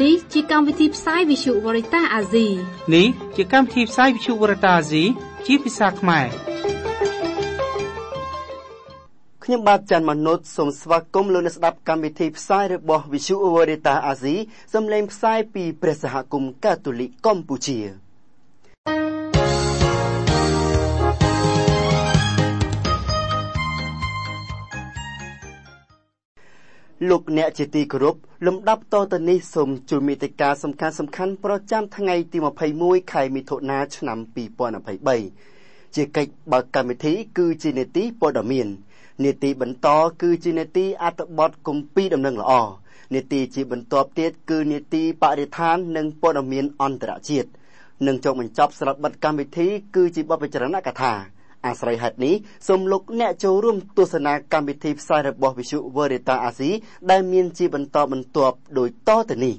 នេះជាកម្មវិធីផ្សាយវិទ្យុវរិតាអាស៊ីនេះជាកម្មវិធីផ្សាយវិទ្យុវរិតាអាស៊ីជាភាសាខ្មែរខ្ញុំបាទច័ន្ទមនោតសូមស្វាគមន៍លោកអ្នកស្ដាប់កម្មវិធីផ្សាយរបស់វិទ្យុវរិតាអាស៊ីសំឡេងផ្សាយពីព្រះសហគមន៍កាតូលិកកម្ពុជាលោកអ្នកជាទីគោរពលំដាប់តទៅនេះសូមជួលមេតិកាសំខាន់ប្រចាំថ្ងៃទី21ខែមិថុនាឆ្នាំ2023ជាកិច្ចបើកកម្មវិធីគឺជានេតិព័ត៌មាននេតិបន្តគឺជានេតិអត្ថបទគម្ពីរដំណឹងល្អនេតិជាបន្ទាប់ទៀតគឺនេតិបរិស្ថាននិងព័ត៌មានអន្តរជាតិនិងចុងបញ្ចប់ស្រាប់បិទកម្មវិធីគឺជាបទពិចារណាកថាអាស្រ័យហេតុនេះសូមលោកអ្នកចូលរួមទស្សនាកម្មវិធីផ្សាយរបស់វិទ្យុវរិតាអាស៊ីដែលមានជាបន្តបន្ទាប់ដូចតទៅនេះ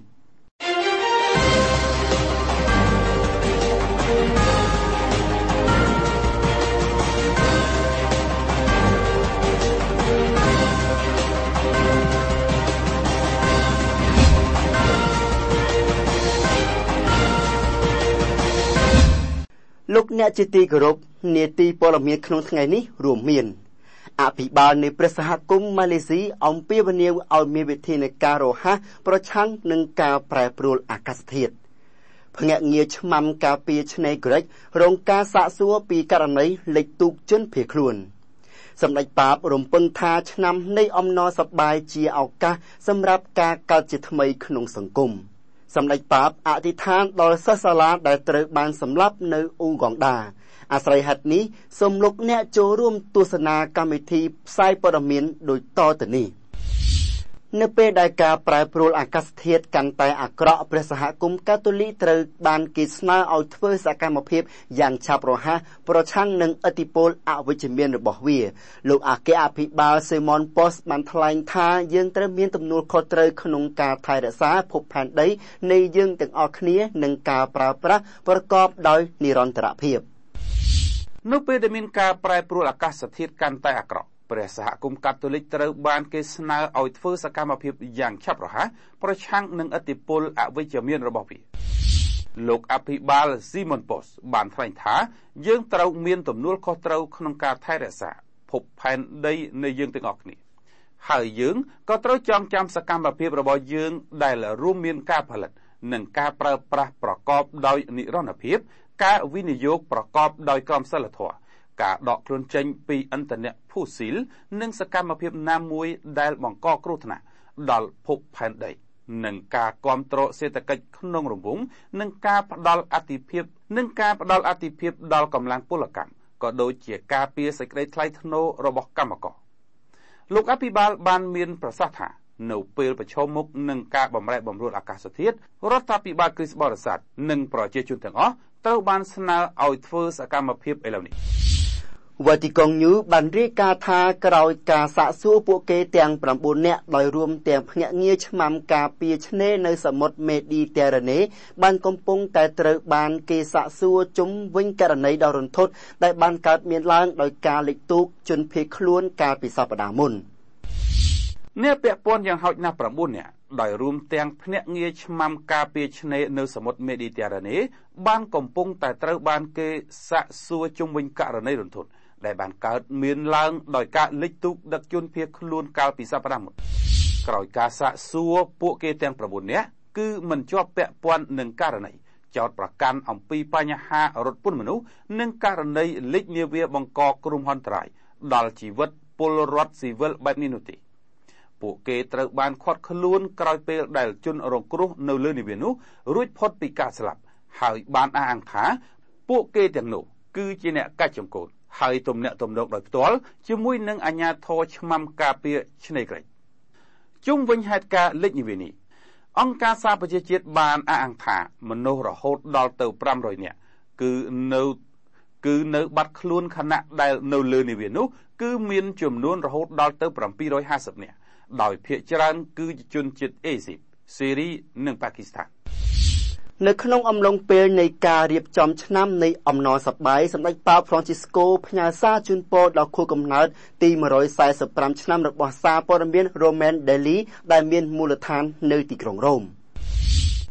លោកអ្នកជាទីគោរពនាទីព័ត៌មានក្នុងថ្ងៃនេះរួមមានអភិបាលនៃព្រះសហគមន៍ម៉ាឡេស៊ីអំពាវនាវឲ្យមានវិធានការរហ័សប្រឆាំងនឹងការប្រែប្រួលអាកាសធាតុភ្នាក់ងារឆ្មាំការពារឆ្នេរក្រិករងការសាកសួរពីករណីលិចទូកជនភៀសខ្លួនសម្ដេចប៉ាបរំពឹងថាឆ្នាំនៃអំណរសប្បាយជាឱកាសសម្រាប់ការកើតជាថ្មីក្នុងសង្គមសម្ដេចប៉ាបអធិដ្ឋានដល់សិស្សសាលាដែលត្រូវបានសម្លាប់នៅអ៊ូហ្គងដាអាស្រ័យហេតុនេះសូមលោកអ្នកចូលរួមទស្សនាកម្មវិធីផ្សាយព័ត៌មានដូចតទៅនេះនៅពេលដែលការប្រែប្រួលអាកាសធាតុកាន់តែអាក្រក់ព្រះសហគមន៍កាតូលិកត្រូវបានគេស្នើឲ្យធ្វើសកម្មភាពយ៉ាងឆាប់រហ័សប្រឆាំងនឹងឥទ្ធិពលអវិជ្ជមានរបស់វាលោកអគ្គអភិបាលសេម៉ុនប៉ុសបានថ្លែងថាយើងត្រូវមានទំនួលខុសត្រូវក្នុងការថែរក្សាភពផែនដីនៃយើងទាំងអស់គ្នានិងការប្រើប្រាស់ប្រកបដោយនិរន្តរភាពនៅពេលដែលមានការប្រែប្រួលអាកាសធាតុកាន់តែអាក្រក់ព្រះសហគមន៍កាតូលិកត្រូវបានគេស្នើឲ្យធ្វើសកម្មភាពយ៉ាងឆាប់រហ័សប្រឆាំងនឹងឥទ្ធិពលអវិជ្ជមានរបស់វាលោកអភិបាលស៊ីម៉ុនប៉ុសបានថ្លែងថាយើងត្រូវមានទំនួលខុសត្រូវក្នុងការថែរក្សាភពផែនដីនៃយើងទាំងអស់គ្នាហើយយើងក៏ត្រូវចងចាំសកម្មភាពរបស់យើងដែលរួមមានការផលិតនិងការប្រើប្រាស់ប្រកបដោយនិរន្តរភាពការវិនិយោគប្រកបដោយក្រមសីលធម៌ការដកខ្លួនចេញពីឥន្ធនៈផូស៊ីលនិងសកម្មភាពណាមួយដែលបង្កគ្រោះថ្នាក់ដល់ភពផែនដីនិងការគាំទ្រសេដ្ឋកិច្ចក្នុងរង្វង់និងការផ្ដល់អាទិភាពដល់កម្លាំងពលកម្មក៏ដូចជាការពារសេចក្តីថ្លៃថ្នូររបស់កម្មករលោកអភិបាលបានមានប្រសាសន៍ថានៅពេលប្រឈមមុខនឹងការបម្រែបម្រួលអាកាសធាតុរដ្ឋាភិបាលគ្រីស្ទបរិស័ទនិងប្រជាជនទាំងអស់ត្រូវបានស្នើឲ្យធ្វើសកម្មភាពឥឡូវនេះ Vatican News បានរាយការណ៍ថាក្រោយការសាកសួរពួកគេទាំង9នាក់ដោយរួមទាំងភ្នាក់ងារឆ្មាំការពារឆ្នេរនៅសមុទ្រមេឌីទែរ៉ាណេបានកំពុងតែត្រូវបានគេសាកសួរជុំវិញករណីដ៏រន្ធត់ដែលបានកើតមានឡើងដោយការលិចទូកជនភៀសខ្លួនកាលពីសប្តាហ៍មុនអ្នកពាក់ព័ន្ធយ៉ាងហោចណាស់9នាក់ដោយរួមទាំងភ្នាក់ងារឆ្មាំការពារឆ្នេរនៅសមុទ្រមេឌីទែរ៉ាណេបានកំពុងតែត្រូវបានគេសាកសួរជុំវិញករណីរន្ធត់ដែលបានកើតមានឡើងដោយការលិចទូកដឹកជនភៀសខ្លួនកាលពីសប្តាហ៍មុនក្រោយការសាកសួរពួកគេទាំង9នាក់គឺមិនជាប់ពាក់ព័ន្ធនឹងករណីចោទប្រកាន់អំពីបញ្ហារត់ពន្ធមនុស្សនិងករណីលិចនាវាបង្កគ្រោះមហន្តរាយដល់ជីវិតពលរដ្ឋស៊ីវិលបែបនេះនោះទេពួកគេត្រូវបានឃាត់ខ្លួនក្រោយពេលដែលជនរងគ្រោះនៅលើនាវានោះរួចផុតពីការស្លាប់ហើយបានអះអាងថាពួកគេទាំងនោះគឺជាអ្នកកាច់ចង្កូតហើយទំនាក់ទំនងដោយផ្ទាល់ជាមួយនឹងអាជ្ញាធរឆ្មាំការពារឆ្នេរក្រិចជុំវិញហេតុការណ៍លិចនាវានេះអង្គការសហប្រជាជាតិបានអះអាងថាមនុស្សរហូតដល់ទៅ500នាក់គឺនៅបាត់ខ្លួនខណៈដែលនៅលើនាវានោះគឺមានចំនួនរហូតដល់ទៅ750នាក់ដោយភាគច្រើនគឺជាជនជាតិអេស៊ីបសេរីនិងប៉ាគីស្ថាននៅក្នុងអំឡុងពេលនៃការរៀបចំឆ្នាំនៃអំណរសប្បាយសម្ដេចប៉ាប Francisco ផ្ញើសារជូនពរដល់ខួបកំណើតទី145ឆ្នាំរបស់សារព័ត៌មាន Roman Daily ដែលមានមូលដ្ឋាននៅទីក្រុងរ៉ូម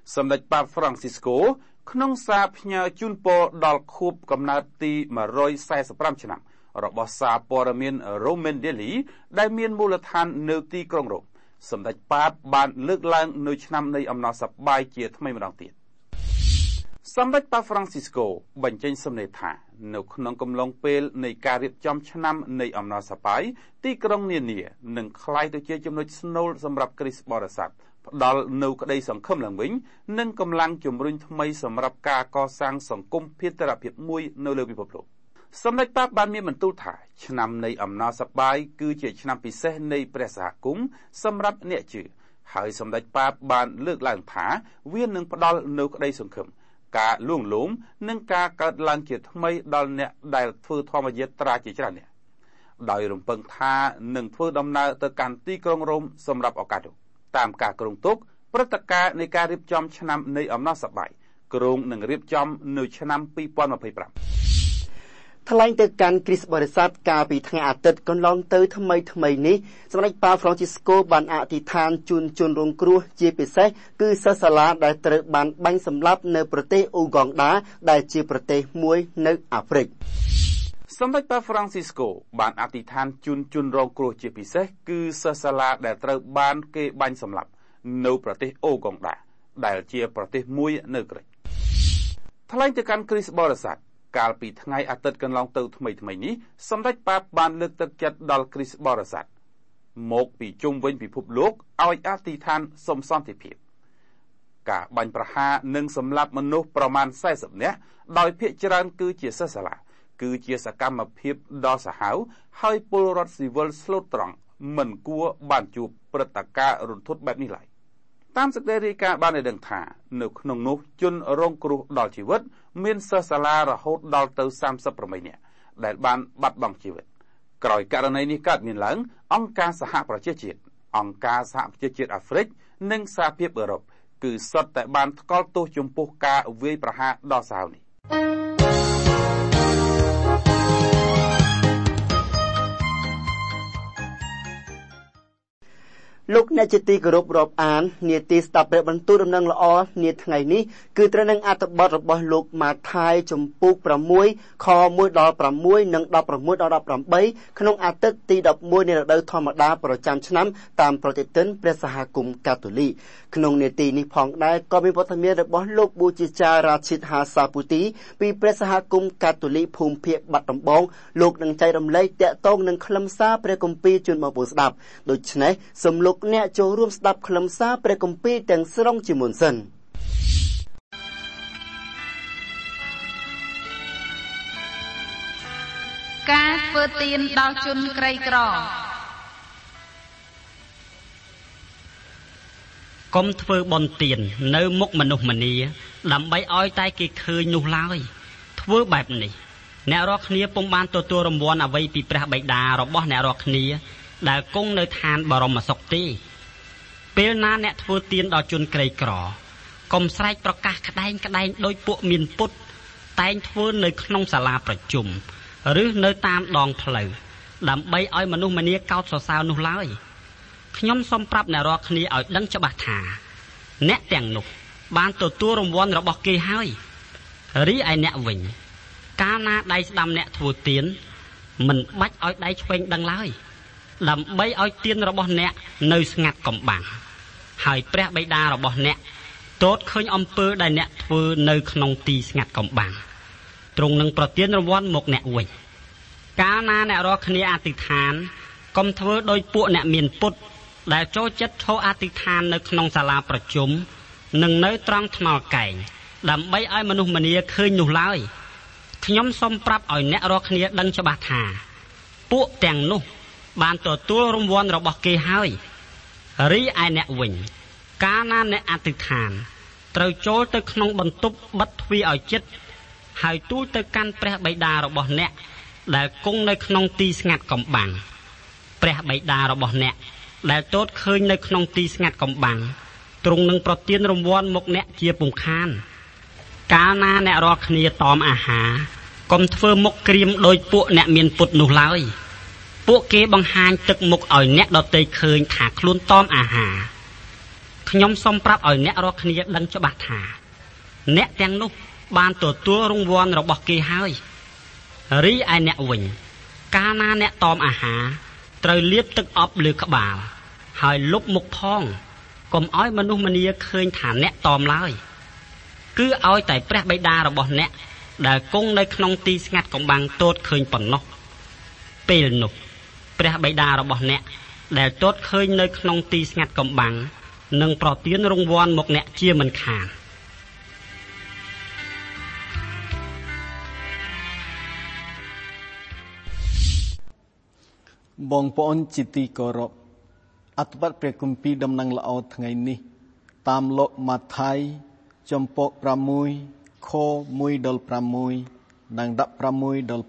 សម្ដេចប៉ាប Francisco ក្នុងសារផ្ញើជូនពរដល់ខួបកំណើតទី145ឆ្នាំរបស់សារព័ត៌មាន Roman Daily ដែលមានមូលដ្ឋាននៅទីក្រុងរ៉ូមសម្ដេចប៉ាបបានលើកឡើងនៅឆ្នាំនៃអំណរសប្បាយជាថ្មីម្ដងទៀតសម្ដេចប៉ា Francisco បញ្ចេញសំណេរថានៅក្នុងកំឡុងពេលនៃការរៀបចំឆ្នាំនៃអំណរសប្បាយទីក្រុងនានានឹងក្លាយទៅជាចំណុចស្នូលសម្រាប់គ្រីស្ទបរិស័ទផ្ដល់នូវក្តីសង្ឃឹមឡើងវិញនិងកម្លាំងជំរុញថ្មីសម្រាប់ការកសាងសង្គមភាតរភាពមួយនៅលើពិភពលោកសម្ដេចប៉ាបបានមានបន្ទូលថាឆ្នាំនៃអំណរសប្បាយគឺជាឆ្នាំពិសេសនៃព្រះសហគមន៍សម្រាប់អ្នកជឿហើយសម្ដេចប៉ាបបានលើកឡើងថាវានឹងផ្ដល់នូវក្តីសង្ឃឹមការលួងលោមនិងការកើតឡើងជាថ្មីដល់អ្នកដែលធ្វើធម្មយាត្រាជាច្រើនអ្នកដោយរំពឹងថានឹងធ្វើដំណើរទៅកាន់ទីក្រុងរ៉ូមសម្រាប់ឱកាសនោះតាមការគ្រោងទុកព្រឹត្តិការណ៍នៃការរៀបចំឆ្នាំនៃអំណរសប្បាយគ្រោងនឹងរៀបចំនៅឆ្នាំ2025 ថ្លែងទៅកាន់គ្រីស្ទបរិស័ទកាលពីថ្ងៃអាទិត្យកន្លងទៅថ្មីនេះសម្ដេចប៉ា Francisco បានអធិដ្ឋានជូនជនរងគ្រោះជាពិសេសគឺសិស្សសាលាដែលត្រូវបានបាញ់សម្លាប់នៅប្រទេសអ៊ូហ្គងដាដែលជាប្រទេសមួយនៅអាហ្វ្រិកសម្ដេចប៉ា Francisco បានអធិដ្ឋានជូនជនរងគ្រោះជាពិសេសគឺសិស្សសាលាដែលត្រូវបានគេបាញ់សម្លាប់នៅប្រទេសអ៊ូហ្គងដាដែលជាប្រទេសមួយនៅក្រិកថ្លែងទៅកាន់គ្រីស្ទបរិស័ទកាលពីថ្ងៃអាទិត្យកន្លងទៅថ្មីនេះសម្ដេចប៉ាបបានលើកទឹកចិត្តដល់គ្រីស្ទបរិស័ទមកពីជុំវិញពិភពលោកឲ្យអធិដ្ឋានសុំសន្តិភាពការបាញ់ប្រហារនិងសម្លាប់មនុស្សប្រមាណ40នាក់ដោយភាគច្រើនគឺជាសិស្សសាលាគឺជាសកម្មភាពដ៏សាហាវហើយពលរដ្ឋស៊ីវិលស្លូតត្រង់មិនគួរបានជួបព្រឹត្តិការណ៍រន្ធត់បែបនេះឡើយតាមសេចក្តីរាយការណ៍បានឲ្យដឹងថានៅក្នុងនោះជនរងគ្រោះដល់ជីវិតមានសិស្សសាលារហូតដល់ទៅ38នាក់ដែលបានបាត់បង់ជីវិតក្រោយករណីនេះកើតមានឡើងអង្គការសហប្រជាជាតិអង្គការសហប្រជាជាតិអាហ្វ្រិកនិងសហភាពអឺរ៉ុបគឺសុទ្ធតែបានថ្កោលទោសចំពោះការវាយប្រហារដ៏សាហាវនេះលោកអ្នកជាទីគោរពរាប់អាននាទីស្ដាប់ព្រះបន្ទូលដំណឹងល្អនាថ្ងៃនេះគឺត្រូវនឹងអត្ថបទរបស់លោកម៉ាថាយចំពុក6ខ1ដល់6និង16ដល់18ក្នុងអាទិត្យទី11នៃរដូវធម្មតាប្រចាំឆ្នាំតាមប្រតិទិនព្រះសហគមន៍កាតូលិកក្នុងនាទីនេះផងដែរក៏មានវត្តមានរបស់លោកប៊ូជាចាររាឈិតហាសាពូទីពីព្រះសហគមន៍កាតូលិកភូមិភាគបាត់ដំបងលោកនឹងចែករំលែកតាក់ទងនឹងខ្លឹមសារព្រះគម្ពីរជូនបងប្អូនស្ដាប់ដូច្នេះសូមលោកអ្នកចូលរួមស្ដាប់ខ្លឹមសារព្រះគម្ពីរទាំងស្រុងជាមុនសិនការធ្វើទានដល់ជនក្រីក្រកុំធ្វើបុណ្យទាននៅមុខមនុស្សម្នាដើម្បីឲ្យតែគេឃើញនោះឡើយធ្វើបែបនេះអ្នករាល់គ្នាពុំបានទទួលរង្វាន់អ្វីពីព្រះបិតារបស់អ្នករាល់គ្នាដែលគង់នៅឋានបរមសុខទេពេលណាអ្នកធ្វើទានដល់ជនក្រីក្រកុំស្រែកប្រកាសក្តែងដោយពួកមានពុតតែងធ្វើនៅក្នុងសាលាប្រជុំឬនៅតាមដងផ្លូវដើម្បីឲ្យមនុស្សម្នាកោតសរសើរនោះឡើយខ្ញុំសូមប្រាប់អ្នករាល់គ្នាឲ្យដឹងច្បាស់ថាអ្នកទាំងនោះបានទទួលរង្វាន់របស់គេហើយរីឯអ្នកវិញកាលណាដៃស្ដាំអ្នកធ្វើទានមិនបាច់ឲ្យដៃឆ្វេងដឹងឡើយដើម្បីឲ្យទានរបស់អ្នកនៅស្ងាត់កំបាំងហើយព្រះបិតារបស់អ្នកទតឃើញអំពើដែលអ្នកធ្វើនៅក្នុងទីស្ងាត់កំបាំងទ្រង់នឹងប្រទានរង្វាន់មកអ្នកវិញកាលណាអ្នករាល់គ្នាអធិដ្ឋានកុំធ្វើដោយពួកអ្នកមានពុតដែលចូលចិត្តឈរអធិដ្ឋាននៅក្នុងសាលាប្រជុំនិងនៅត្រង់ថ្នល់កែងដើម្បីឲ្យមនុស្សម្នាឃើញនោះឡើយខ្ញុំសូមប្រាប់ឲ្យអ្នករាល់គ្នាដឹងច្បាស់ថាពួកទាំងនោះបានទទួលរង្វាន់របស់គេហើយរីឯអ្នកវិញកាលណាអ្នកអធិដ្ឋានត្រូវចូលទៅក្នុងបន្ទប់បិទទ្វារឲ្យជិតហើយទូលទៅកាន់ព្រះបិតារបស់អ្នកដែលគង់នៅក្នុងទីស្ងាត់កំបាំងព្រះបិតារបស់អ្នកដែលទតឃើញនៅក្នុងទីស្ងាត់កំបាំងទ្រង់នឹងប្រទានរង្វាន់មកអ្នកជាពុំខានកាលណាអ្នករាល់គ្នាតមអាហារកុំធ្វើមុខក្រៀមដោយពួកអ្នកមានពុតនោះឡើយពួកគេបង្ហាញទឹកមុខឲ្យអ្នកដទៃឃើញថាខ្លួនតមអាហារខ្ញុំសូមប្រាប់ឲ្យអ្នករាល់គ្នាដឹងច្បាស់ថាអ្នកទាំងនោះបានទទួលរង្វាន់របស់គេហើយរីឯអ្នកវិញកាលណាអ្នកតមអាហារត្រូវលាបទឹកអប់លើក្បាលហើយលុបមុខផងកុំឲ្យមនុស្សម្នាឃើញថាអ្នកតមឡើយគឺឲ្យតែព្រះបិតារបស់អ្នកដែលគង់នៅក្នុងទីស្ងាត់កំបាំងទតឃើញប៉ុណ្ណោះពេលនោះព្រះបិតារបស់អ្នកដែលទតឃើញនៅក្នុងទីស្ងាត់កំបាំងនឹងប្រទានរង្វាន់មកអ្នកជាមិនខានបងប្អូនជាទីគោរពអត្ថបទព្រះគម្ពីរដំណឹងល្អថ្ងៃនេះតាមលោកម៉ាថាយចំពោះ6ខ1ដល់6និង16ដល់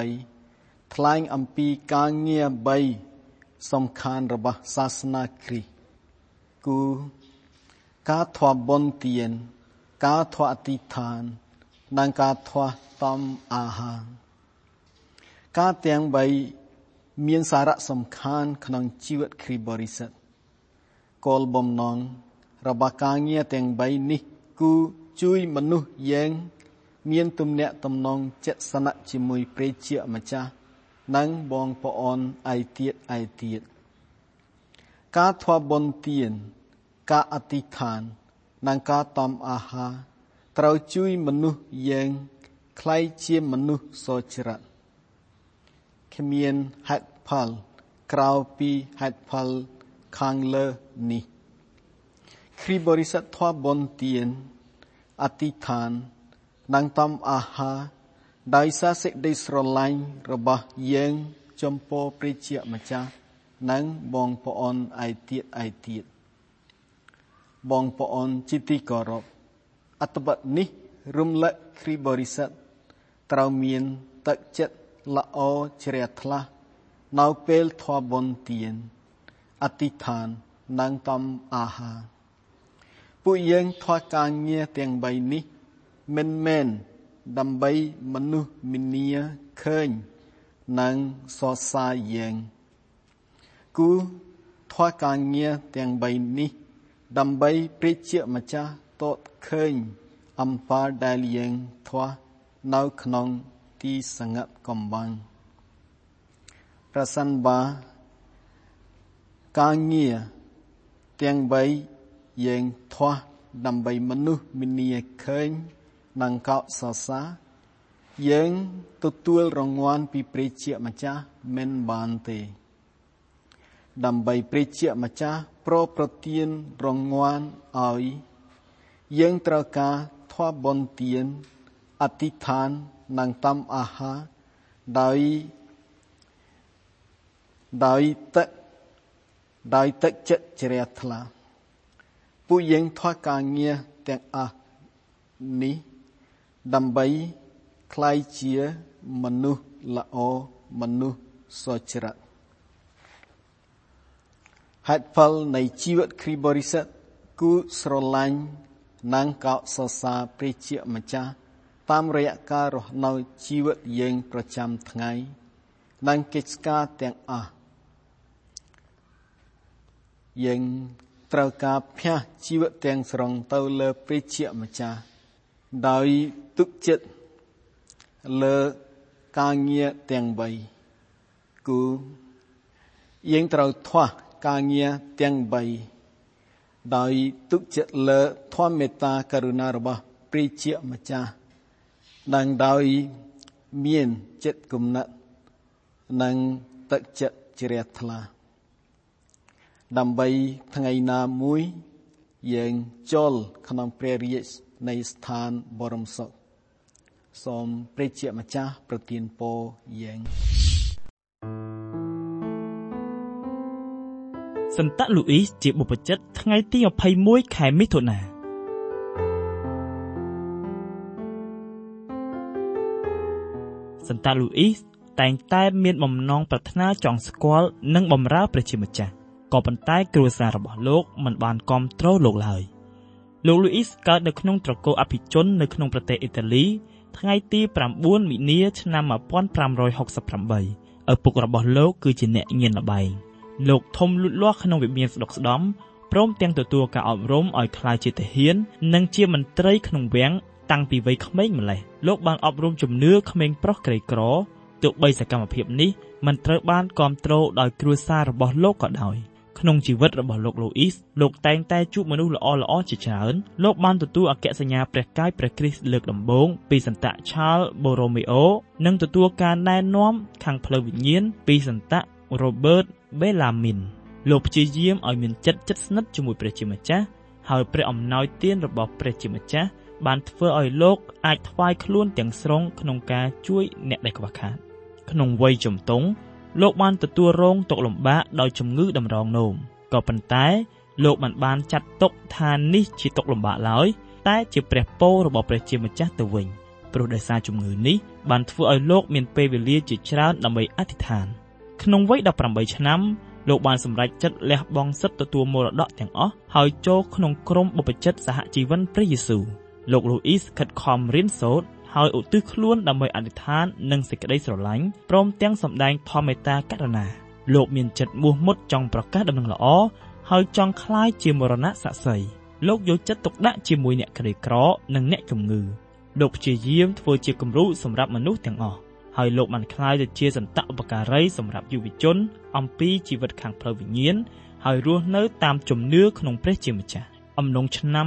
8ថ្លែងអំពីការងារ3សំខាន់របស់សាសនាគ្រីស្ទគឺការធ្វើបុណ្យទានការធ្វើអធិដ្ឋាននិងការធ្វើតំអាហារការទាំង3មានសារៈសំខាន់ក្នុងជីវិតគ្រីស្ទបរិសុទ្ធគោលបំណងរបស់ការងារទាំង3នេះគឺជួយមនុស្សយើងមានទំនាក់ទំនងចិត្តស្និទ្ធជាមួយព្រះជាម្ចាស់និងបងប្អូនឯទៀតការធ្វើបុណ្យទានការអធិដ្ឋាននិងការតំអាហារត្រូវជួយមនុស្សយើងក្លាយជាមនុស្សសុចរិតគ្មានហេតុផលក្រៅពីហេតុផលខាងលើនេះគ្រីស្ទបរិសុទ្ធធ្វើបុណ្យទានអធិដ្ឋាននិងតំអាហារដោយសារសេចក្តីស្រឡាញ់របស់យើងចំពោះព្រះជាម្ចាស់និងបងប្អូនឯទៀតបងប្អូនជាទីគោរពអត្ថបទនេះរំលឹកគ្រីស្ទបរិសុទ្ធត្រូវមានទឹកចិត្តល្អជ្រះថ្លានៅពេលធ្វើបុណ្យទានអធិដ្ឋាននិងតំអាហារពួកយើងធ្វើការងារទាំង3នេះមិនមែនដើម្បីមនុស្សម្នាឃើញនិងសរសើរយើងគឺធ្វើការងារទាំង3នេះដើម្បីព្រះជាម្ចាស់ទតឃើញអំពើដែលយើងធ្វើនៅក្នុងទីស្ងាត់កំបាំងប្រសិនបើការងារទាំង3យើងធ្វើដើម្បីមនុស្សម្នាឃើញនិងកោតសរសើរយើងទទួលរង្វាន់ពីព្រះជាម្ចាស់មិនបានទេដើម្បីព្រះជាម្ចាស់ប្រទានរង្វាន់ឲ្យយើងត្រូវការធ្វើបុណ្យទានអធិដ្ឋាននិងតំអាហារដោយទឹកចិត្តជ្រះថ្លាពួកយើងធ្វើការងារទាំងអស់នេះដើម្បីក្លាយជាមនុស្សល្អមនុស្សសុចរិតហេតុផលនៃជីវិតគ្រីស្ទបរិសុទ្ធគឺស្រឡាញ់និងកោតសរសើរព្រះជាម្ចាស់តាមរយៈការរស់នៅជីវិតយើងប្រចាំថ្ងៃនិងកិច្ចការទាំងអស់យើងត្រូវការផ្ញើជីវិតទាំងស្រុងទៅលើព្រះជាម្ចាស់ដោយទុកចិត្តលើការងារទាំង3គឺយើងត្រូវធ្វើការងារទាំង3ដោយទុកចិត្តលើធម៌មេត្តាករុណារបស់ព្រះជាម្ចាស់និងដោយមានចិត្តគំនិតនិងទឹកចិត្តជ្រះថ្លាដើម្បីថ្ងៃណាមួយយើងចូលក្នុងព្រះរាជនៃស្ថានបរមសុខសូមព្រះជាម្ចាស់ប្រទានពរយើងសន្តលូអ៊ីសជាបុព្វជិតថ្ងៃទី21ខែមិថុនាសន្តលូអ៊ីសតែងតែមានបំណងប្រាថ្នាចង់ស្គាល់និងបម្រើព្រះជាម្ចាស់ក៏ប៉ុន្តែគ្រួសាររបស់លោកមិនបានគាំទ្រលោកឡើយលោកលូអ៊ីសកើតនៅក្នុងត្រកូលអភិជននៅក្នុងប្រទេសអ៊ីតាលីថ្ងៃទី9មីនាឆ្នាំ1568ឪពុករបស់លោកគឺជាអ្នកញៀនល្បែងលោកធំលូតលាស់ក្នុងវិមានស្ដុកស្ដំព្រមទាំងទទួលការអប់រំឲ្យក្លាយជាទាហាននិងជាមន្ត្រីក្នុងវាំងតាំងពីវ័យក្មេងម្ល៉េះលោកបានអប់រំជំនឿក្មេងប្រុសក្រីក្រទោះបីសកម្មភាពនេះមិនត្រូវបានគាំទ្រដោយគ្រួសាររបស់លោកក៏ដោយក្នុងជីវិតរបស់លោកលូអ៊ីសលោកតែងតែជួបមនុស្សល្អៗជាច្រើនលោកបានទទួលអគ្គសញ្ញាព្រះកាយព្រះគ្រីស្ទលើកដំបូងពីសន្តៈឆាលបូរ៉ូមេអូនិងទទួលការណែនាំខាងផ្លូវវិញ្ញាណពីសន្តៈរ៉ូបឺតបេឡាមីនលោកព្យាយាមឲ្យមានចិត្តជិតស្និទ្ធជាមួយព្រះជាម្ចាស់ហើយព្រះអំណោយទានរបស់ព្រះជាម្ចាស់បានធ្វើឲ្យលោកអាចថ្វាយខ្លួនទាំងស្រុងក្នុងការជួយអ្នកដែលខ្វះខាតក្នុងវ័យជំទង់លោកបានទទួលរងទុក្ខលំបាកដោយជំងឺតម្រងនោមក៏ប៉ុន្តែលោកមិនបានចាត់ទុកថានេះជាទុក្ខលំបាកឡើយតែជាព្រះពររបស់ព្រះជាម្ចាស់ទៅវិញព្រោះដោយសារជំងឺនេះបានធ្វើឲ្យលោកមានពេលវេលាជាច្រើនដើម្បីអធិដ្ឋានក្នុងវ័យ18ឆ្នាំលោកបានសម្រេចចិត្តលះបង់សិទ្ធិទទួលមរតកទាំងអស់ហើយចូលក្នុងក្រុមបព្វជិតសហជីវិនព្រះយេស៊ូវលោកលូអ៊ីសខិតខំរៀនសូត្រហើយឧទ្ទិសខ្លួនដើម្បីអធិដ្ឋាននិងសេចក្តីស្រឡាញ់ព្រមទាំងសម្ដែងធម៌មេត្តាករុណាលោកមានចិត្តមោះមុតចង់ប្រកាសដំណឹងល្អហើយចង់ក្លាយជាមរណៈស័ក្តិសិទ្ធិលោកយកចិត្តទុកដាក់ជាមួយអ្នកក្រីក្រនិងអ្នកជំងឺលោកព្យាយាមធ្វើជាគំរូសម្រាប់មនុស្សទាំងអស់ហើយលោកបានក្លាយទៅជាសន្តៈឧបការីសម្រាប់យុវជនអំពីជីវិតខាងផ្លូវវិញ្ញាណហើយរស់នៅតាមជំនឿក្នុងព្រះជាម្ចាស់អំឡុងឆ្នាំ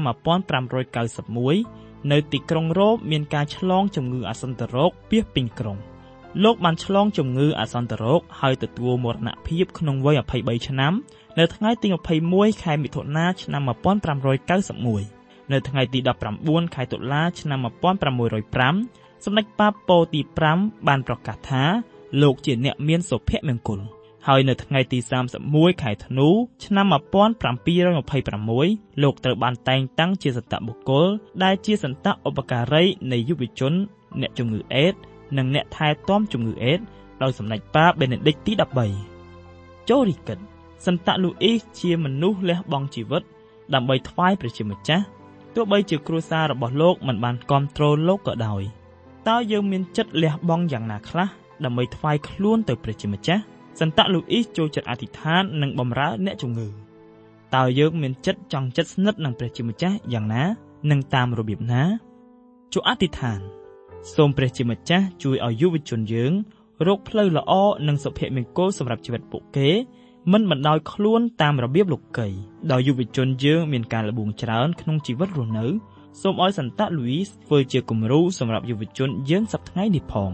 1591នៅទីក្រុងរ៉ូមមានការឆ្លងជំងឺអាសន្នរោគពាសពេញក្រុងលោកបានឆ្លងជំងឺអាសន្នរោគហើយទទួលមរណភាពក្នុងវ័យ23ឆ្នាំនៅថ្ងៃទី21ខែមិថុនាឆ្នាំ1591នៅថ្ងៃទី19ខែតុលាឆ្នាំ1605សម្ដេចប៉ាប៉ូទី5បានប្រកាសថាលោកជាអ្នកមានសុភមង្គលហើយនៅថ្ងៃទី31ខែធ្នូឆ្នាំ1726លោកត្រូវបានតែងតាំងជាសន្តៈបុគ្គលដែលជាសន្តៈឧបការីនៃយុវជនអ្នកជំងឺអេដស៍និងអ្នកថែទាំជំងឺអេដស៍ដោយសម្ដេចប៉ាបេនេឌិកទី13ចូលរីកិតសន្តៈលូអ៊ីសជាមនុស្សលះបង់ជីវិតដើម្បីថ្វាយព្រះជាម្ចាស់ទោះបីជាគ្រួសាររបស់លោកមិនបានគាំទ្រលោកក៏ដោយតើយើងមានចិត្តលះបង់យ៉ាងណាខ្លះដើម្បីថ្វាយខ្លួនទៅព្រះជាម្ចាស់សន្តៈលូអ៊ីសចូលចិត្តអធិដ្ឋាននិងបម្រើអ្នកជំងឺតើយើងមានចិត្តចង់ជិតស្និទ្ធនឹងព្រះជាម្ចាស់យ៉ាងណានិងតាមរបៀបណាចូលអធិដ្ឋានសូមព្រះជាម្ចាស់ជួយឲ្យយុវជនយើងរកផ្លូវល្អនិងសុភមង្គលសម្រាប់ជីវិតពួកគេមិនបណ្ដោយខ្លួនតាមរបៀបលោកីដោយយុវជនយើងមានការលបួងច្រើនក្នុងជីវិតរស់នៅសូមឲ្យសន្តៈលូអ៊ីសធ្វើជាគំរូសម្រាប់យុវជនយើងសប្តាហ៍ថ្ងៃនេះផង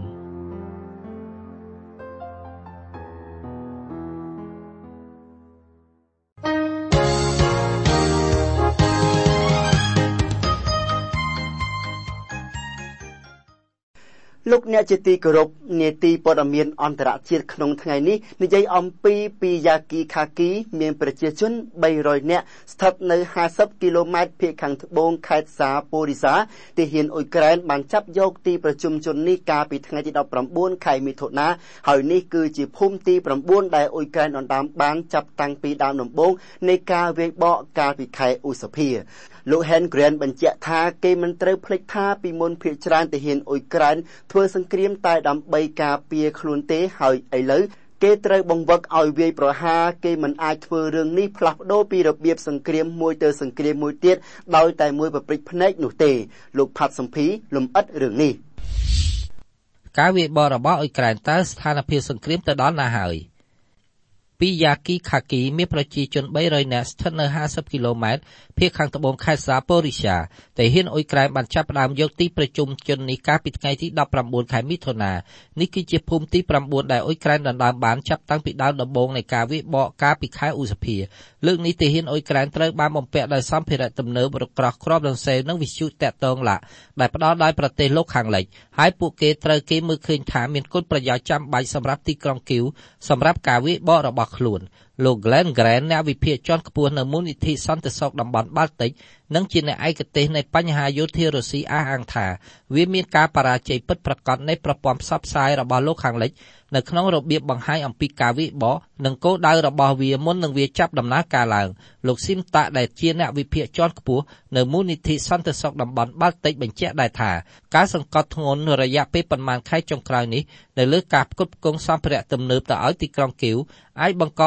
លោកអ្នកជាទីគោរពនាទីព័ត៌មានអន្តរជាតិក្នុងថ្ងៃនេះនិយាយអំពីយ៉ាគីខាគីមានប្រជាជន300នាក់ស្ថិតនៅ50គីឡូម៉ែត្រភាគខាងត្បូងខេត្តសាប៉ូរីសាទាហានអ៊ុយក្រែនបានចាប់យកទីប្រជុំជននេះកាលពីថ្ងៃទី19ខែមិថុនាហើយនេះគឺជាភូមិទី9ដែលអ៊ុយក្រែនដណ្ដើមបានចាប់តាំងពីដើមដំបូងនៃការវាយបកកាលពីខែឧសភាលោក Hengren បញ្ជាក់ថាគេមិនត្រូវភ្លេចថាពីមុនភាគច្រើនទាហានអ៊ុយក្រែនធ្វើសង្គ្រាមតែដើម្បីការពារខ្លួនទេហើយឥឡូវគេត្រូវបង្វឹកឲ្យវាយប្រហារគេមិនអាចធ្វើរឿងនេះផ្លាស់ប្ដូរពីរបៀបសង្គ្រាមមួយទៅសង្គ្រាមមួយទៀតដោយតែមួយប្រព្រឹត្តភ្នែកនោះទេលោកផាត់សំភីលំអិតរឿងនេះការវាយបករបស់អ៊ុយក្រែនតើស្ថានភាពសង្គ្រាមទៅដល់ណាហើយពីយ៉ាគីខាគីមានប្រជាជន300នាក់ស្ថិតនៅ50គីឡូម៉ែត្រភាគខាងត្បូងខេត្តសាប៉ូរីសាទាហានអ៊ុយក្រែនបានចាប់ផ្ដើមយកទីប្រជុំជននេះកាលពីថ្ងៃទី19ខែមិថុនានេះគឺជាភូមិទី9ដែលអ៊ុយក្រែនដណ្ដើមបានចាប់តាំងពីដើមដំបូងនៃការវាយបកកាលពីខែឧសភាលើកនេះទាហានអ៊ុយក្រែនត្រូវបានបំពាក់ដោយសម្ភារៈទំនើបរក្រោះគ្រាប់រំសេវនិងវិទ្យុតាក់ទងឡាក់ដែលផ្ដល់ដោយប្រទេសលោកខាងលិចហើយពួកគេត្រូវគេមើលឃើញថាមានគុណប្រយោជន៍ចាំបាច់សម្រាប់ទីក្រុងគីវសម្រាប់ការវាយបករបស់ខ្លួនលោក Glenn Grant អ្នកវិភាគជាន់ខ្ពស់នៅមូលនិធិសន្តិសុខតំបន់បាល់ទិកនិងជាអ្នកឯកទេសនៃបញ្ហាយោធារុស្ស៊ីអះអាងថាវាមានការបរាជ័យពិតប្រាកដនៃប្រព័ន្ធផ្សព្វផ្សាយរបស់លោកខាងលិចនៅក្នុងរបៀបបង្ហាញអំពីការវាយបកនិងគោលដៅរបស់វាមុននឹងវាចាប់ដំណើរការឡើងលោកស៊ីមតាដែលជាអ្នកវិភាគជាន់ខ្ពស់នៅមូលនិធិសន្តិសុខតំបន់បាល់ទិកបញ្ជាក់ដែរថាការសង្កត់ធ្ងន់រយៈពេលប្រមាណខែចុងក្រោយនេះនៅលើការផ្គត់ផ្គង់សម្ភារៈទំនើបទៅឲ្យទីក្រុងគីវអាចបង្កឲ្យមាន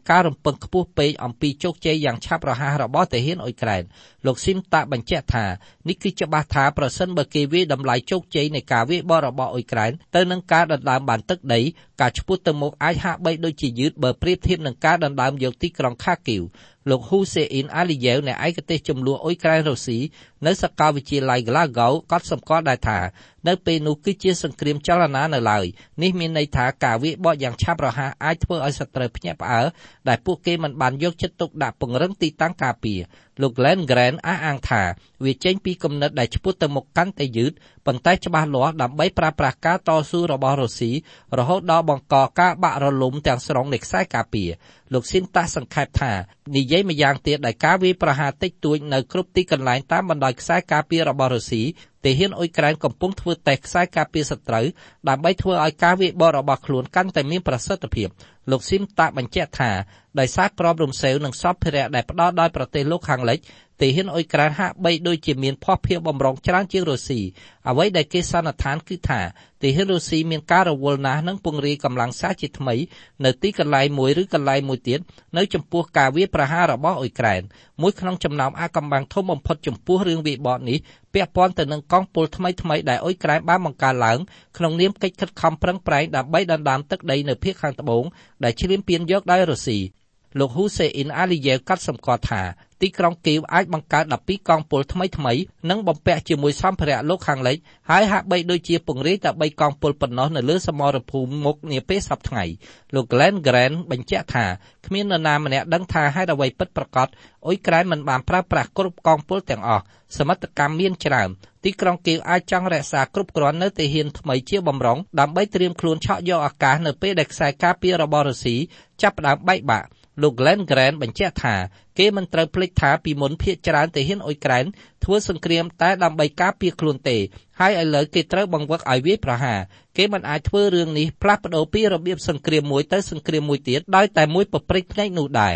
ការរំពឹងខ្ពស់ពេកអំពីជោគជ័យយ៉ាងឆាប់រហ័សរបស់ទាហានអ៊ុយក្រែនលោកស៊ីមតាបញ្ជាក់ថានេះគឺច្បាស់ថាប្រសិនបើគេវាយតម្លៃជោគជ័យនៃការវាយបករបស់អ៊ុយក្រែនទៅនឹងការដណ្ដើមបានទឹកដីការឈ្មោះទៅមុខអាចហាក់បីដូចជាយឺតបើប្រៀបធៀបនឹងការដណ្ដើមយកទីក្រុងខាគីវលោកហ៊ូសេអ៊ីនអាលីយ៉ែវនៃឯកទេសចំនួនអ៊ុយក្រែនរុស្ស៊ីនៅសាកលវិទ្យាល័យ Glasgow ក៏សម្គាល់ដែរថានៅពេលនោះគឺជាសង្គ្រាមចលនានៅឡើយនេះមានន័យថាការវាយបកយ៉ាងឆាប់រហ័សអាចធ្វើឲ្យសត្រូវភ្ញាក់ផ្អើលដែលពួកគេមិនបានយកចិត្តទុកដាក់ពង្រឹងទីតាំងការពារលោក Glenn Grant អះអាងថាវាចេញពីគំនិតដែលឆ្ពោះទៅមុខកាន់តែយឺតប៉ុន្តែច្បាស់លាស់ដើម្បីប្រើប្រាស់ការតស៊ូរបស់រុស្ស៊ីរហូតដល់បង្កការបាក់រលំទាំងស្រុងនៃខ្សែការពារលោកស៊ីនតាសង្ខេបថានិយាយម្យ៉ាងទៀតដែលការវាយប្រហារតិចតួចនៅគ្រប់ទីកន្លែងតាមបណ្ដោយខ្សែការពាររបស់រុស្ស៊ីទាហានអ៊ុយក្រែនកំពុងធ្វើតេស្តខ្សែការពារសត្រូវដើម្បីធ្វើឲ្យការវាយបករបស់ខ្លួនកាន់តែមានប្រសិទ្ធភាពលោកស៊ីមតាបញ្ជាក់ថាដោយសារក្របរំសេវនិងសម្ភារៈដែលផ្ដល់ដោយប្រទេសលោកខាងលិចទាហានអ៊ុយក្រែនហាក់បីដូចជាមានភ័ស្តុភារបំរុងច្រើនជាងរុស្ស៊ីអ្វីដែលគេសន្និដ្ឋានគឺថាទាហានរុស្ស៊ីមានការរវល់ណាស់និងពង្រាយកម្លាំងសារជាថ្មីនៅទីកន្លែងមួយឬកន្លែងមួយទៀតនៅចំពោះការវាយប្រហាររបស់អ៊ុយក្រែនមួយក្នុងចំណោមអាថ៌កំបាំងធំបំផុតចំពោះរឿងវាយបកនេះពាក់ព័ន្ធទៅនឹងកងពលថ្មីៗដែលអ៊ុយក្រែនបានបង្កើតឡើងក្នុងនាមកិច្ចខិតខំប្រឹងប្រែងដើម្បីដណ្ដើមទឹកដីនៅភាគខាងត្បូងដែលឈ្លានពានយកដោយរុស្ស៊ីលោកហ៊ូសេអ៊ីនអាលីយ៉ែវកាត់សម្គាល់ថាទីក្រុងគីវអាចបង្កើត12កងពលថ្មីនិងបំពាក់ជាមួយសម្ភារៈលោកខាងលិចហើយហាក់បីដូចជាពង្រាយតែ3កងពលប៉ុណ្ណោះនៅលើសមរភូមិមុខនាពេលសប្តាហ៍លោក Glenn Grant បញ្ជាក់ថាគ្មាននរណាម្នាក់ដឹងថាហេតុអ្វីពិតប្រាកដអ៊ុយក្រែនមិនបានប្រើប្រាស់គ្រប់កងពលទាំងអស់សមត្ថកម្មមានច្រើនទីក្រុងគីវអាចចង់រក្សាគ្រប់គ្រាន់នៅទាហានថ្មីជាបំរុងដើម្បីត្រៀមខ្លួនឆក់យកឱកាសនៅពេលដែលខ្សែការពាររបស់រុស្ស៊ីចាប់ផ្ដើមបែកបាក់លោក Glenn Grant បញ្ជាក់ថាគេមិនត្រូវភ្លេចថាពីមុនភាគច្រើនទាហានអ៊ុយក្រែនធ្វើសង្គ្រាមតែដើម្បីការពារខ្លួនទេហើយឥឡូវគេត្រូវបង្វឹកឲ្យវាយប្រហារគេមិនអាចធ្វើរឿងនេះផ្លាស់ប្ដូរពីរបៀបសង្គ្រាមមួយទៅសង្គ្រាមមួយទៀតដោយតែមួយប្រព្រឹត្តភ្នែកនោះដែរ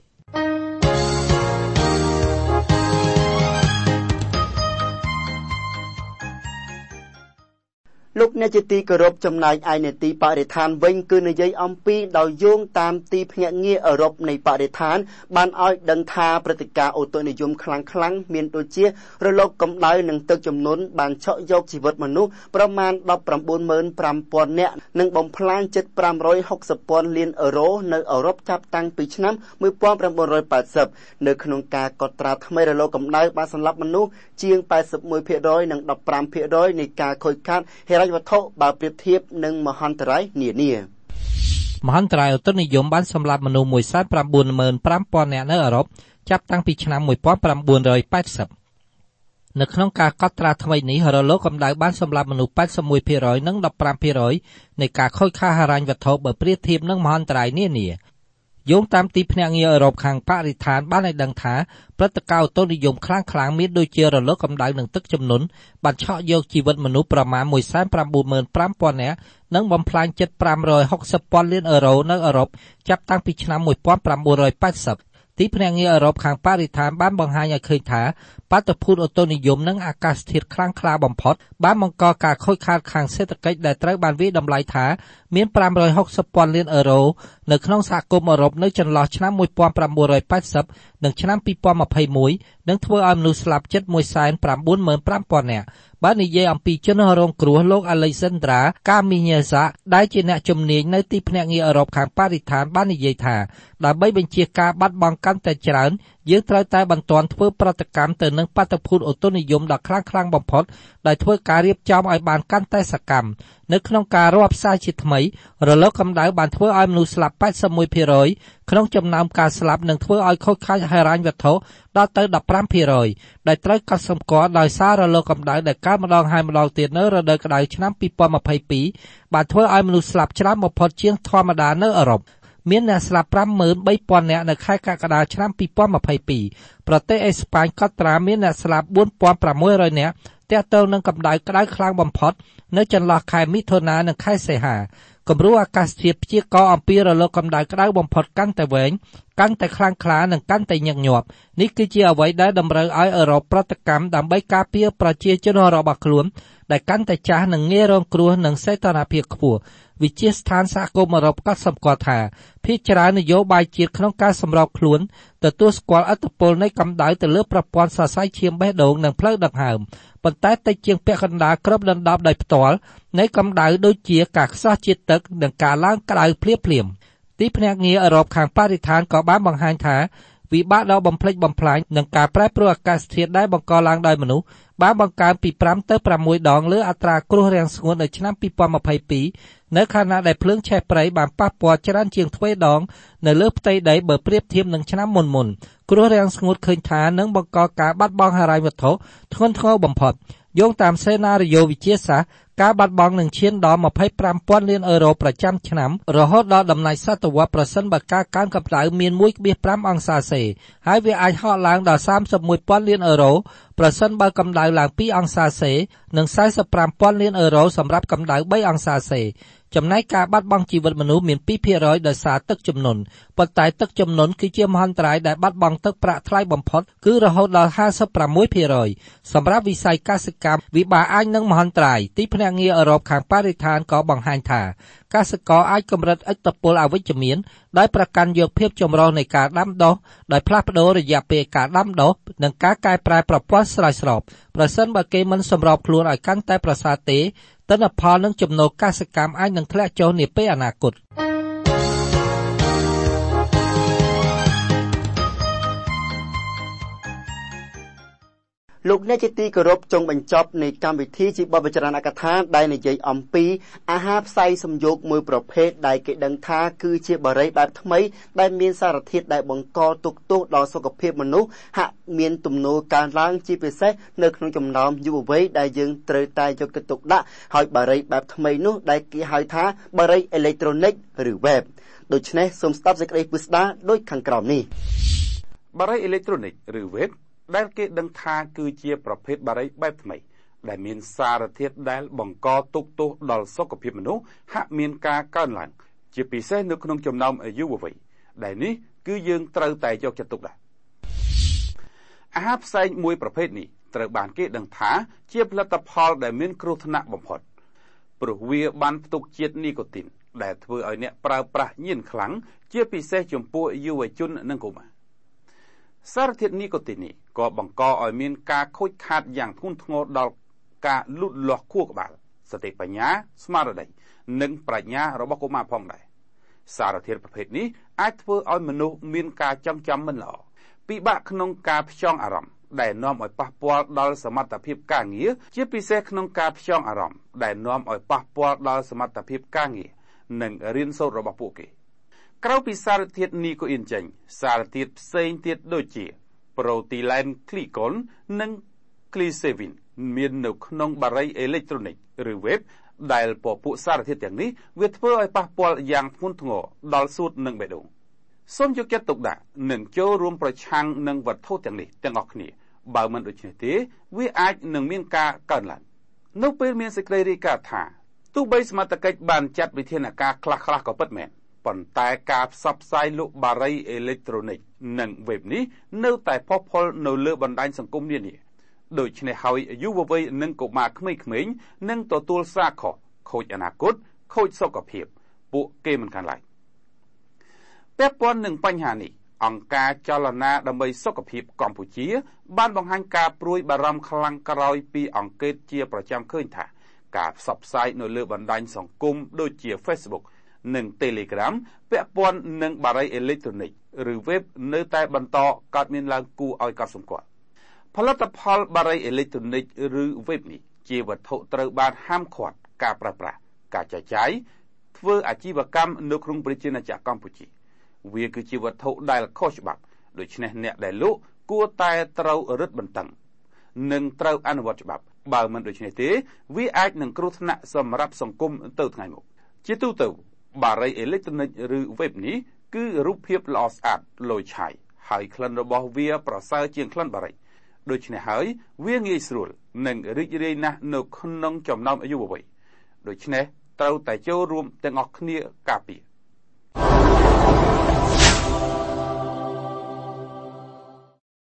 លោកអ្នកជាទីគោរពចំណែកឯនេតិបរិស្ថានវិញគឺនិយាយអំពីដោយយោងតាមទីភ្នាក់ងារអឺរ៉ុបនៃបរិស្ថានបានឲ្យដឹងថាព្រឹត្តិការណ៍អូតូនិយមខ្លាំងៗមានដូចជារលកកម្ដៅនិងទឹកជំនន់បានឆក់យកជីវិតមនុស្សប្រមាណ 195,000 នាក់និងបំផ្លាញជិត 560,000 លានអឺរ៉ូនៅអឺរ៉ុបចាប់តាំងពីឆ្នាំ 1980 នៅក្នុងការកត់ត្រាថ្មីរលកកម្ដៅបានសម្លាប់មនុស្សជាង 81% និង 15% នៃការខូចខាតហិរញ្ញវត្ថុបើប្រៀបធៀបនឹងមហន្តរាយនានាមហន្តរាយអូតូនិយមបានសម្លាប់មនុស្ស 195,000 នាក់នៅអឺរ៉ុបចាប់តាំងពីឆ្នាំ 1980 នៅក្នុងការកត់ត្រាថ្មីនេះរលកកម្ដៅបានសម្លាប់មនុស្ស 81% និង 15% នៃការខូចខាតហិរញ្ញវត្ថុបើប្រៀបធៀបនឹងមហន្តរាយនានាយោងតាមទីភ្នាក់ងារអឺរ៉ុបខាងបរិស្ថានបានឲ្យដឹងថាព្រឹត្តិការណ៍អូតូនិយមខ្លាំងៗមានដូចជារលកកម្ដៅនិងទឹកជំនន់បានឆក់យកជីវិតមនុស្សប្រមាណ 195,000 នាក់និងបំផ្លាញជិត 560,000 លានអឺរ៉ូនៅអឺរ៉ុបចាប់តាំងពីឆ្នាំ 1980 ទីភ្នាក់ងារអឺរ៉ុបខាងបរិស្ថានបានបង្ហាញឲ្យឃើញថាបាតុភូតអូតូនិយមនិងអាកាសធាតុខ្លាំងក្លាបំផុតបានបង្កការខូចខាតខាងសេដ្ឋកិច្ចដែលត្រូវបានវាយតម្លៃថាមាន 560,000 លានអឺរ៉ូនៅក្នុងសហគមន៍អឺរ៉ុបនៅចន្លោះឆ្នាំ 1980 និងឆ្នាំ 2021 នឹងធ្វើឲ្យមនុស្សស្លាប់ជិត 195,000 នាក់បើនិយាយអំពីជនរងគ្រោះលោក Alexandra Kamieniecka ដែលជាអ្នកជំនាញនៅទីភ្នាក់ងារអឺរ៉ុបខាងបរិស្ថានបាននិយាយថាដើម្បីបញ្ជាការបាត់បង់កាន់តែច្រើនយើងត្រូវតែបន្តធ្វើប្រតិកម្មទៅនឹងបាតុភូតអូតូនិយមដ៏ខ្លាំងបំផុតដោយធ្វើការរៀបចំឲ្យបានកាន់តែសកម្មនៅក្នុងការរាប់ផ្សាយជាថ្មីរលកកម្ដៅបានធ្វើឲ្យមនុស្សស្លាប់ 81% ក្នុងចំណោមការស្លាប់និងធ្វើឲ្យខូចខាតហិរញ្ញវត្ថុដល់ទៅ 15% ដែលត្រូវកត់សម្គាល់ដោយសាររលកកម្ដៅដែលកើនម្ដងហើយម្ដងទៀតនៅរដូវក្ដៅឆ្នាំ 2022 បានធ្វើឲ្យមនុស្សស្លាប់ច្រើនបំផុតជាងធម្មតានៅអឺរ៉ុបមានអ្នកស្លាប់ 53,000 នាក់នៅខែកក្កដាឆ្នាំ 2022 ប្រទេសអេស្ប៉ាញកត់ត្រាមានអ្នកស្លាប់ 4,600 នាក់ទាក់ទងនឹងកម្ដៅក្ដៅខ្លាំងបំផុតនៅចន្លោះខែមិថុនានិងខែសីហាគំរូអាកាសធាតុព្យាករណ៍អំពីរលកកម្ដៅក្ដៅបំផុតកាន់តែវែងកាន់តែខ្លាំងក្លានិងកាន់តែញឹកញាប់នេះគឺជាអ្វីដែលតម្រូវឲ្យអឺរ៉ុបប្រតិកម្មដើម្បីការពារប្រជាជនរបស់ខ្លួនដែលកាន់តែចាស់និងងាយរងគ្រោះនឹងសីតុណ្ហភាពខ្ពស់វិជាស្ថានសហគមន៍អឺរ៉ុបក៏សម្គាល់ថាភាគច្រើននយោបាយជាតិក្នុងការសម្របខ្លួនទទួលស្គាល់ឥទ្ធិពលនៃកម្ដៅទៅលើប្រព័ន្ធសរសៃឈាមបេះដូងនិងផ្លូវដង្ហើមប៉ុន្តែតិចជាងពាក់កណ្ដាលគ្របដណ្ដប់ដោយផ្ទាល់នៃកម្ដៅដូចជាការខ្សោះជាតិទឹកនិងការឡើងក្ដៅភ្លាមៗទីភ្នាក់ងារអឺរ៉ុបខាងបរិស្ថានក៏បានបង្ហាញថាវិបត្តិដ៏បំផ្លិចបំផ្លាញនិងការប្រែប្រួលអាកាសធាតុដែលបង្កឡើងដោយមនុស្សបានបង្កើនពី5ទៅ6ដងលើអត្រាគ្រោះរាំងស្ងួតនៅឆ្នាំ2022នៅខណៈដែលភ្លើងឆេះព្រៃបានប៉ះពាល់ច្រើនជាងទ្វេដងនៅលើផ្ទៃដីបើប្រៀបធៀបនឹងឆ្នាំមុនគ្រោះរាំងស្ងួតឃើញថានឹងបង្កការបាត់បង់ហិរញ្ញវត្ថុធ្ងន់ធ្ងរបំផុតយោងតាមសេណារីយ៉ូវិទ្យាសាស្ត្រការបាត់បង់នឹងឈានដល់ 25,000 លានអឺរ៉ូប្រចាំឆ្នាំរហូតដល់ដំណាច់សតវត្សប្រសិនបើការកើនកម្ដៅមាន 1.5 អង្សាសេហើយវាអាចហក់ឡើងដល់ 31,000 លានអឺរ៉ូប្រសិនបើកម្ដៅឡើង 2 អង្សាសេនិង 45,000 លានអឺរ៉ូសម្រាប់កម្ដៅ 3 អង្សាសេចំណែកការបាត់បង់ជីវិតមនុស្សមាន 2% ដោយសារទឹកជំនន់ប៉ុន្តែទឹកជំនន់គឺជាមហន្តរាយដែលបាត់បង់ទឹកប្រាក់ថ្លៃបំផុតគឺរហូតដល់ 56% សម្រាប់វិស័យកសិកម្មវិបាកអាចនឹងមហន្តរាយទីភ្នាក់ងារអឺរ៉ុបខាងបរិស្ថានក៏បង្ហាញថាកសិករអាចកម្រិតឥទ្ធិពលអវិជ្ជមានដោយប្រកាន់យកភាពចម្រុះនៃការដាំដុះដោយផ្លាស់ប្តូររយៈពេលការដាំដុះនិងការកែប្រែប្រព័ន្ធស្រោចស្រពប្រសិនបើគេមិនសម្របខ្លួនឲ្យកាន់តែប្រសើរទេទិន្នផលនិងចំណូលកសិកម្មអាចនឹងធ្លាក់ចុះនាពេលអនាគតលោកអ្នកជាទីគោរពចុងបញ្ចប់នៃកម្មវិធីជាបទវិចារណកថាដែលនិយាយអំពីអាហារផ្សាយសំយោគមួយប្រភេទដែលគេដឹងថាគឺជាបារីបែបថ្មីដែលមានសារធាតុដែលបង្កទុក្ខទោសដល់សុខភាពមនុស្សហាក់មានទំនោរកើនឡើងជាពិសេសនៅក្នុងចំណោមយុវវ័យដែលយើងត្រូវតែយកចិត្តទុកដាក់ហើយបារីបែបថ្មីនោះដែលគេហៅថាបារីអេឡិចត្រូនិកឬ web ដូច្នេះសូមស្ដាប់សេចក្តីពិស្ដារដូចខាងក្រោមនេះបារីអេឡិចត្រូនិកឬ webដែលគេដឹងថាគឺជាប្រភេទបារីបែបថ្មីដែលមានសារធាតុដែលបង្កទុក្ខទោសដល់សុខភាពមនុស្សហាក់មានការកើនឡើងជាពិសេសនៅក្នុងចំណោមយុវវ័យដែលនេះគឺយើងត្រូវតែយកចិត្តទុកដាក់អាហារផ្សេងមួយប្រភេទនេះត្រូវបានគេដឹងថាជាផលិតផលដែលមានគ្រោះថ្នាក់បំផុតព្រោះវាបានផ្ទុកជាតិនីកូទីនដែលធ្វើឲ្យអ្នកប្រើប្រាស់ញៀនខ្លាំងជាពិសេសចំពោះយុវជននិងកុមារសារធាតុនីកូទីននេះក៏បង្កឲ្យមានការខូចខាតយ៉ាងធ្ងន់ធ្ងរដល់ការលូតលាស់ខួរក្បាលសតិបញ្ញាស្មារតីនិងប្រាជ្ញារបស់កុមារផងដែរសារធាតុប្រភេទនេះអាចធ្វើឲ្យមនុស្សមានការចងចាំមិនល្អពិបាកក្នុងការផ្ចង់អារម្មណ៍ដែលនាំឲ្យប៉ះពាល់ដល់សមត្ថភាពការងារជាពិសេសក្នុងការផ្ចង់អារម្មណ៍ដែលនាំឲ្យប៉ះពាល់ដល់សមត្ថភាពការងារនិងរៀនសូត្ររបស់ពួកគេក្រៅពីសារធាតុនីកូអ៊ីនចេញសារធាតុផ្សេងទៀតដូចជាប្រូទីឡែនក្លីកុលនិងក្លីសេវីនមាននៅក្នុងបារីអេឡិចត្រូនិកឬ web ដែលពពួកសារធាតុទាំងនេះវាធ្វើឲ្យប៉ះពាល់យ៉ាងធ្ងន់ធ្ងរដល់សួតនិងបេះដូងសូមយកចិត្តទុកដាក់និងចូលរួមប្រឆាំងនឹងវត្ថុទាំងនេះទាំងអស់គ្នាបើមិនដូច្នេះទេវាអាចនឹងមានការកើនឡើងនៅពេលមានសេចក្តីរាយការណ៍ថាទោះបីសមត្ថកិច្ចបានចាត់វិធានការខ្លះៗក៏ពិតមែនប៉ុន្តែការផ្សព្វផ្សាយលក់បារីអេឡិចត្រូនិកនិង web នេះនៅតែផុសផុលនៅលើបណ្ដាញសង្គមនានាដូច្នេះហើយយុវវ័យនិងកុមារក្មេងៗនឹងទទួលសារខូចអនាគតខូចសុខភាពពួកគេមិនខានឡើយពាក់ព័ន្ធនឹងបញ្ហានេះអង្គការចលនាដើម្បីសុខភាពកម្ពុជាបានបង្ហាញការព្រួយបារម្ភខ្លាំងក្រោយពីអង្កេតជាប្រចាំឃើញថាការផ្សព្វផ្សាយនៅលើបណ្ដាញសង្គមដូចជា Facebook និង Telegram ពាក់ព័ន្ធនឹងបារីអេឡិចត្រូនិកឬ web នៅតែបន្តកើតមានឡើងគួរឲ្យកត់សម្គាល់ផលិតផលបារីអេឡិចត្រូនិកឬ web នេះជាវត្ថុត្រូវបានហាមឃាត់ការប្រើប្រាស់ការចែកចាយធ្វើអាជីវកម្មនៅក្នុងប្រជាណាចក្រកម្ពុជាវាគឺជាវត្ថុដែលខុសច្បាប់ដូច្នេះអ្នកដែលលក់គួរតែត្រូវរឹតបន្តឹងនិងត្រូវអនុវត្តច្បាប់បើមិនដូច្នេះទេវាអាចនឹងគ្រោះថ្នាក់សម្រាប់សង្គមទៅថ្ងៃមុខជាទូទៅបារីអេឡិចត្រូនិកឬ web នេះគឺរូបភាពល្អស្អាតលយឆាយហើយក្លិនរបស់វាប្រសើរជាងក្លិនបារីដូច្នេះហើយវាងាយស្រួលនិងរីករាយណាស់នៅក្នុងចំណោមយុវវ័យដូច្នេះត្រូវតែចូលរួមទាំងអស់គ្នាការពារ